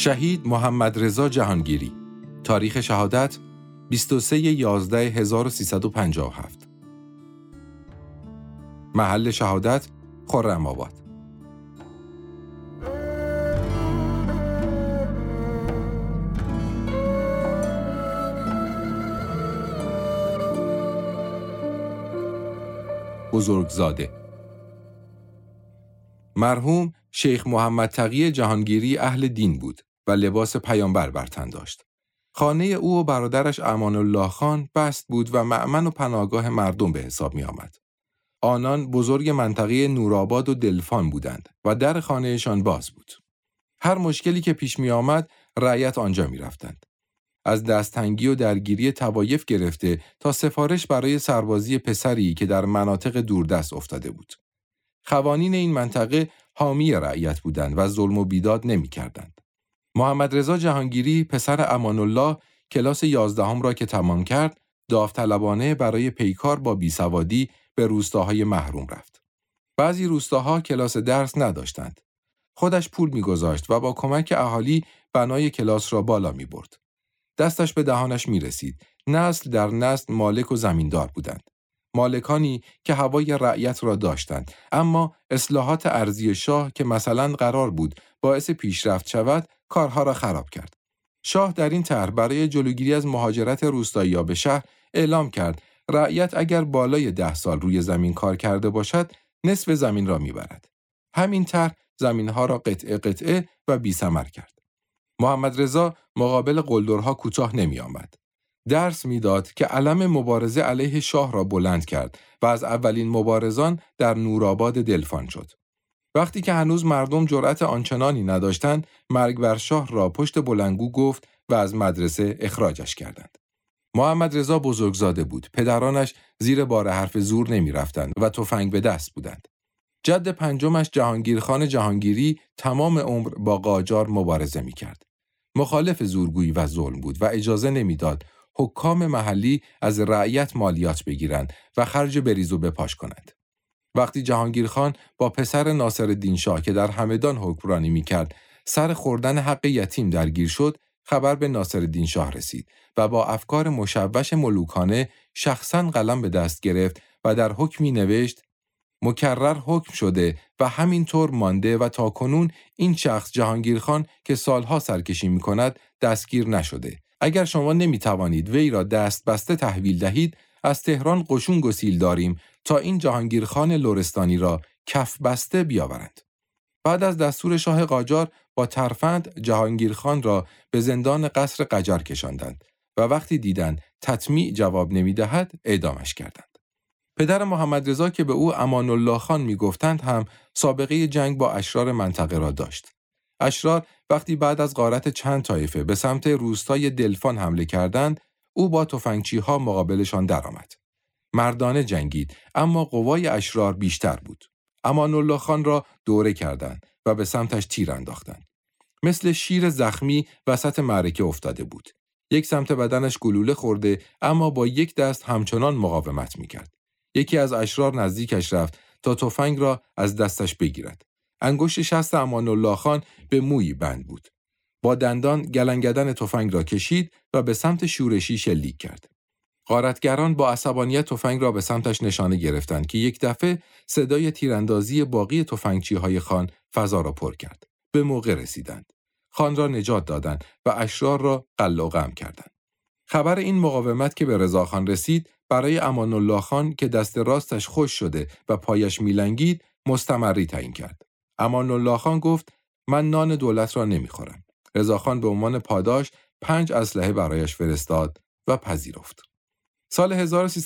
شهید محمد رضا جهانگیری. تاریخ شهادت 23/11/1357. محل شهادت خرم‌آباد. بزرگزاده. مرحوم شیخ محمد تقی جهانگیری اهل دین بود و لباس پیامبر بر تن داشت. خانه او و برادرش امان الله خان بست بود و مأمن و پناهگاه مردم به حساب می آمد. آنان بزرگ منطقه نورآباد و دلفان بودند و در خانهشان باز بود. هر مشکلی که پیش می آمد رعیت آنجا می رفتند. از دستتنگی و درگیری طوایف گرفته تا سفارش برای سربازی پسری که در مناطق دوردست افتاده بود. قوانین این منطقه حامی رعیت بودند و ظلم و بیداد نمی کردند. محمد رضا جهانگیری پسر امان الله کلاس 11 را که تمام کرد، داوطلبانه برای پیکار با بیسوادی به روستاهای محروم رفت. بعضی روستاها کلاس درس نداشتند. خودش پول می‌گذاشت و با کمک اهالی بنای کلاس را بالا می‌برد. دستش به دهانش می‌رسید. نسل در نسل مالک و زمیندار بودند. مالکانی که هوای رعیت را داشتند، اما اصلاحات ارضی شاه که مثلا قرار بود باعث پیشرفت شود، کارها را خراب کرد. شاه در این طرح برای جلوگیری از مهاجرت روستایی‌ها به شهر اعلام کرد رعیت اگر بالای 10 سال روی زمین کار کرده باشد، نصف زمین را میبرد. همین طرح زمینها را قطعه قطعه و بی‌ثمر کرد. محمد رضا مقابل قلدرها کوتاه نمی آمد. درس میداد که علم مبارزه علیه شاه را بلند کرد و از اولین مبارزان در نورآباد دلفان شد. وقتی که هنوز مردم جرأت آنچنانی نداشتند، مرگ بر شاه را پشت بلندگو گفت و از مدرسه اخراجش کردند. محمد رضا بزرگزاده بود. پدرانش زیر بار حرف زور نمی رفتند و تفنگ به دست بودند. جد پنجمش جهانگیر خان جهانگیری تمام عمر با قاجار مبارزه می کرد. مخالف زورگویی و ظلم بود و اجازه نمیداد حکام محلی از رعیت مالیات بگیرند و خرج بریز و بپاش کنند. وقتی جهانگیر خان با پسر ناصرالدین شاه که در همدان حکمرانی می‌کرد سر خوردن حق یتیم درگیر شد، خبر به ناصرالدین شاه رسید و با افکار مشوش ملوکانه شخصاً قلم به دست گرفت و در حکمی نوشت: مکرر حکم شده و همینطور مانده و تاکنون این شخص جهانگیر خان که سالها سرکشی می‌کند دستگیر نشده. اگر شما نمی‌توانید وی را دست بسته تحویل دهید، از تهران قشون گسیل داریم تا این جهانگیر خان لرستانی را کف بسته بیاورند. بعد از دستور شاه قاجار با ترفند جهانگیر خان را به زندان قصر قجر کشاندند و وقتی دیدند تطمیع جواب نمی‌دهد اعدامش کردند. پدر محمد رضا که به او امان الله خان می‌گفتند هم سابقه جنگ با اشرار منطقه را داشت. اشرار وقتی بعد از غارت چند طایفه به سمت روستای دلفان حمله کردند، او با تفنگچی‌ها مقابلشان درآمد. مردانه جنگید، اما قوای اشرار بیشتر بود. امان الله خان را دوره کردند و به سمتش تیر انداختند. مثل شیر زخمی وسط معرکه افتاده بود. یک سمت بدنش گلوله خورده، اما با یک دست همچنان مقاومت می‌کرد. یکی از اشرار نزدیکش رفت تا تفنگ را از دستش بگیرد. انگشت شست امان الله خان به مویی بند بود. با دندان گلنگدن تفنگ را کشید و به سمت شورشی شلیک کرد. غارتگران با عصبانیت تفنگ را به سمتش نشانه گرفتند که یک دفعه صدای تیراندازی باقی تفنگچی‌های خان فضا را پر کرد. به موقع رسیدند. خان را نجات دادند و اشرار را قلع و قم کردند. خبر این مقاومت که به رضاخان رسید برای امان الله خان که دست راستش خشک شده و پایش میلنگید مستمری تعیین کرد. امان الله خان گفت: من نان دولت را نمیخورم. رضاخان به عنوان پاداش 5 اسلحه برایش فرستاد و پذیرفت. سال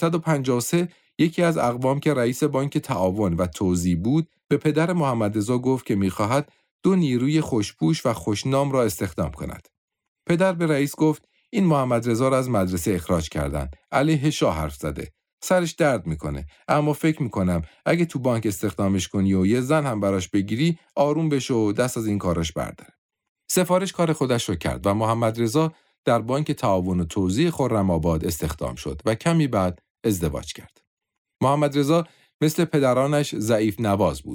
1353 یکی از اقوام که رئیس بانک تعاون و توزیع بود به پدر محمد رضا گفت که میخواهد 2 نیروی خوشپوش و خوشنام را استخدام کند. پدر به رئیس گفت: این محمد رضا را از مدرسه اخراج کردن، علیه شاه حرف زده. سرش درد میکنه، اما فکر میکنم اگه تو بانک استخدامش کنی و یه زن هم براش بگیری آروم بشه و دست از این کارش برداره. سفارش کار خودش رو کرد و محمد رضا در بانک تعاون و توزیع خرم‌آباد استخدام شد و کمی بعد ازدواج کرد. محمد رضا مثل پدرانش ضعیف نواز بود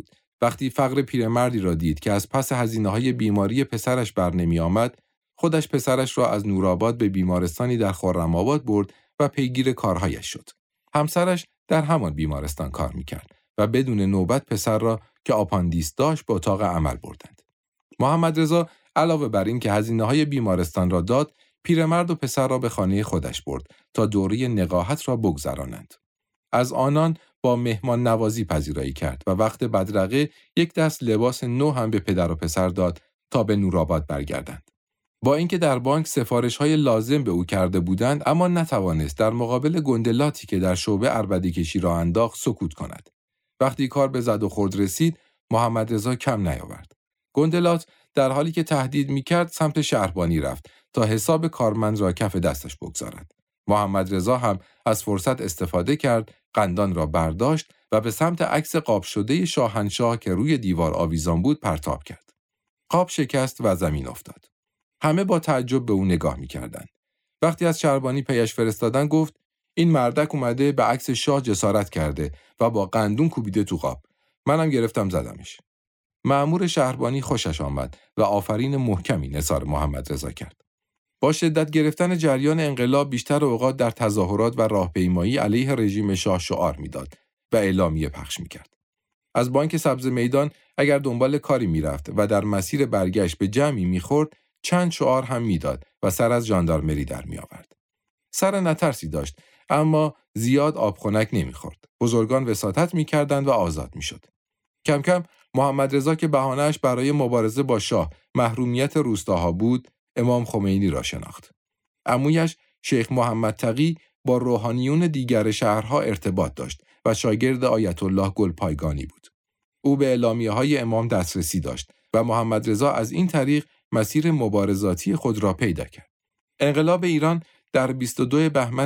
وقتی فقر پیرمردی را دید که از پس هزینه‌های بیماری پسرش برنمی آمد، خودش پسرش را از نورآباد به بیمارستانی در خرم‌آباد برد و پیگیر کارهایش شد. همسرش در همان بیمارستان کار می‌کرد و بدون نوبت پسر را که آپاندیس داشت به اتاق عمل بردند. محمد رضا علاوه بر این که هزینه‌های بیمارستان را داد، پیرمرد و پسر را به خانه خودش برد تا دوره نقاهت را بگذرانند. از آنان با مهمان نوازی پذیرایی کرد و وقت بدرقه یک دست لباس نو هم به پدر و پسر داد تا به نورآباد برگردند. با اینکه در بانک سفارش‌های لازم به او کرده بودند، اما نتوانست در مقابل گندلاتی که در شعبه عربده‌کشی را انداخت سکوت کند. وقتی کار به زد و خورد رسید، محمد رضا کم نیاورد. گندلات در حالی که تهدید می‌کرد سمت شهربانی رفت تا حساب کارمند را کف دستش بگذارد. محمد رضا هم از فرصت استفاده کرد، قندان را برداشت و به سمت عکس قاب شده شاهنشاه که روی دیوار آویزان بود پرتاب کرد. قاب شکست و زمین افتاد. همه با تعجب به او نگاه می‌کردند. وقتی از شهربانی پیش فرستادن گفت این مردک اومده به عکس شاه جسارت کرده و با قندون کوبیده تو قاب. منم گرفتم زدمش. مأمور شهربانی خوشش آمد و آفرین محکمی نثار محمد رضا کرد. با شدت گرفتن جریان انقلاب بیشتر اوقات در تظاهرات و راهپیمایی علیه رژیم شاه شعار میداد و اعلامیه پخش میکرد. از بانک سبز میدان اگر دنبال کاری میرفت و در مسیر برگشت به جمعی میخورد، چند شعار هم میداد و سر از ژاندارمری در میآورد. سر نترسی داشت، اما زیاد آبخنک نمیخورد. بزرگان وساطت میکردند و آزاد میشد. کم کم محمد رضا که بهانه‌اش برای مبارزه با شاه محرومیت روستاها بود، امام خمینی را شناخت. عمویش شیخ محمد تقی با روحانیون دیگر شهرها ارتباط داشت و شاگرد آیت الله گلپایگانی بود. او به اعلامیه‌های امام دسترسی داشت و محمد رضا از این طریق مسیر مبارزاتی خود را پیدا کرد. انقلاب ایران در 22 بهمن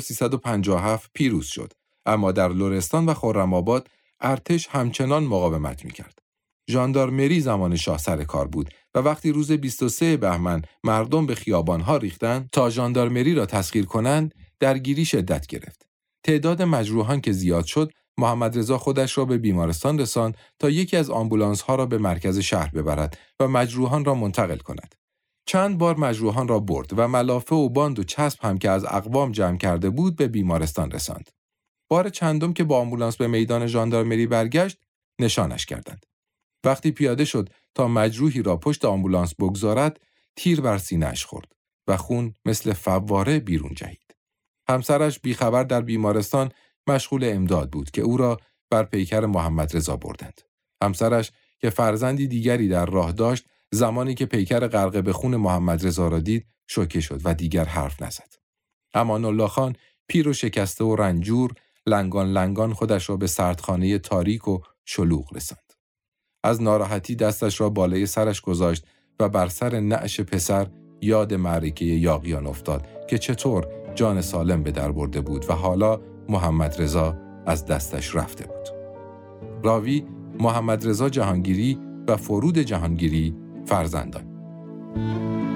1357 پیروز شد، اما در لرستان و خرم‌آباد ارتش همچنان مقاومت می‌کرد. ژاندارمری زمان شاه سر کار بود و وقتی روز 23 بهمن مردم به خیابان‌ها ریختند تا ژاندارمری را تسخیر کنند، درگیری شدت گرفت. تعداد مجروحان که زیاد شد، محمد رضا خودش را به بیمارستان رساند تا یکی از آمبولانس‌ها را به مرکز شهر ببرد و مجروحان را منتقل کند. چند بار مجروحان را برد و ملافه و باند و چسب هم که از اقوام جمع کرده بود به بیمارستان رساند. بار چندم که با آمبولانس به میدان ژاندارمری برگشت، نشانش کردند. وقتی پیاده شد تا مجروحی را پشت آمبولانس بگذارد، تیر بر سینه‌اش خورد و خون مثل فواره بیرون جهید. همسرش بیخبر در بیمارستان مشغول امداد بود که او را بر پیکر محمد رضا بردند. همسرش که فرزندی دیگری در راه داشت، زمانی که پیکر غرق به خون محمد رضا را دید، شوکه شد و دیگر حرف نزد. امان الله خان پیر و شکسته و رنجور لنگان خودش را به سردخانه تاریک و شلوغ رساند. از ناراحتی دستش را بالای سرش گذاشت و بر سر نعش پسر یاد معرکه یاغیان افتاد که چطور جان سالم به در برده بود و حالا محمد رضا از دستش رفته بود. راوی محمد رضا جهانگیری و فرود جهانگیری فرزندان.